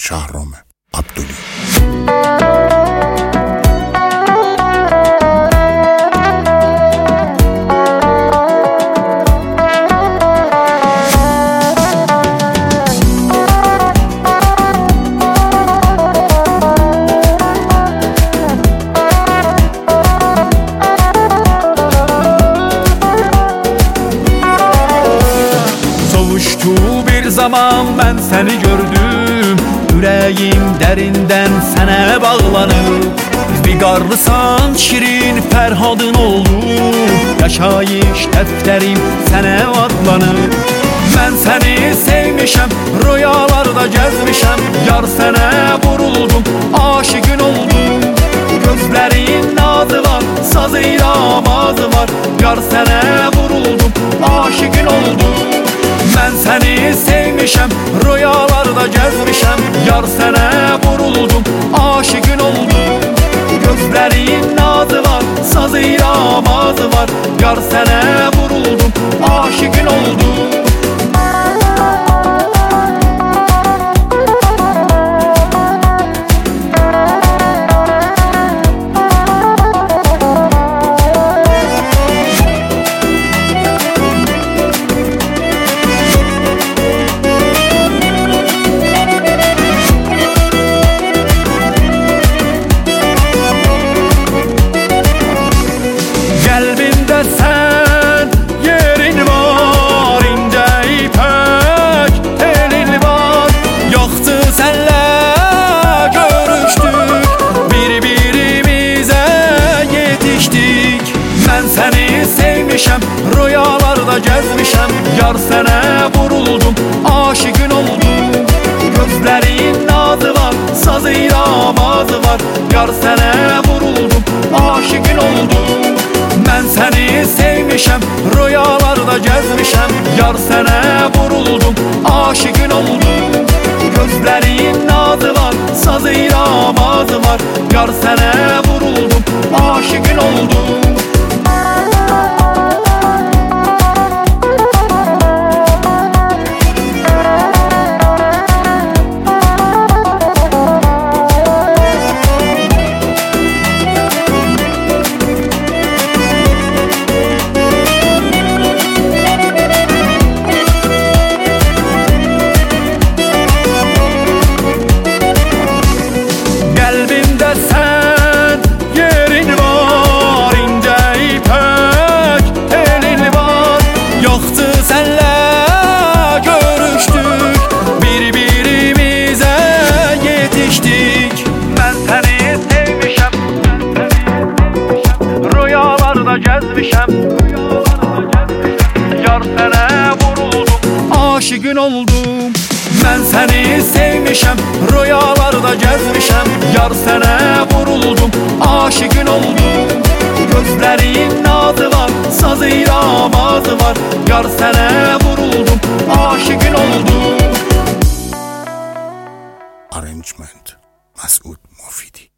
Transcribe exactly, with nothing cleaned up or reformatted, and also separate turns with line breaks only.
شهرام عبدلی.
Savuştu bir zaman ben seni gördüm, yüreğim derinden sənə bağlanıb. Bir qarlısan şirin Fərhadın oldu, yaşayış dəftərim sənə adlanıb. Mən səni sevmişəm, rüyalarda gəzmişəm, yar sənə vuruldum, aşıqın oldum. Gözlərin nazı var, sazı iramazı var, yar sənə vuruldum, aşıqın oldum. Mən səni sevmişəm, rüyalarda gəzmişəm, yar sənə vuruldum, aşıqın oldum. Gözlərin nazı var, sazı iramazı var, yar sənə vuruldum, aşıqın oldum. Qəlbimdə sən yerin var, ində ipək elin var. Yoxdu sənlə görüşdük, bir-birimizə yetişdik. Mən səni sevmişəm, rüyalarda gəzmişəm, yar sənə vuruldum, aşıqın oldum. Gözlərin nazı var, sazı iramazı var, yar sənə vuruldum, aşıqın oldum. Mən səni sevmişəm, rüyalarda gəzmişəm, yar sənə vuruldum, aşıqın oldum. Gözlərin nazı var, sazı iramazı var, yar sənə vuruldum, aşıqın oldum. Qəlbimdə sən yerin var, ində ipək elin var. Yoxdu sənlə görüşdük, bir-birimizə yetişdik. Mən səni sevmişəm, rüyalarda gəzmişəm, yar sənə vuruldum, aşıqın oldum. Mən səni sevmişəm, rüyalarda gəzmişəm, yar sənə vuruldum, aşıqın oldum. Gözlərin nazı var, sazı iramazı var, yar sənə vuruldum, aşıqın oldum.
Arrangement Masud Mofidi.